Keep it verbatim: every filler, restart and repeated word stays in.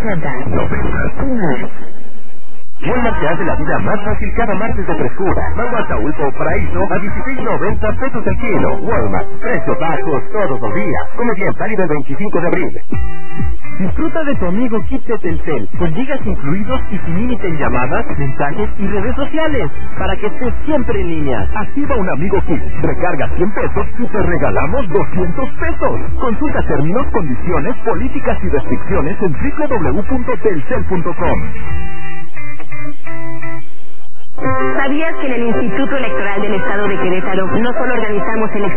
ochentas, noventas. Walmart te hace la vida más fácil cada martes de frescura. Mango Ataulfo o Paraíso a dieciséis noventa pesos el kilo. Walmart, precios bajos todos los días. Come bien, válido el veinticinco de abril. Disfruta de tu amigo Kit de Telcel, con gigas incluidos y sin límite en llamadas, mensajes y redes sociales, para que estés siempre en línea. Activa un amigo Kit, recarga cien pesos y te regalamos doscientos pesos. Consulta términos, condiciones, políticas y restricciones en doble u doble u doble u punto telcel punto com. ¿Sabías que en el Instituto Electoral del Estado de Querétaro no solo organizamos elecciones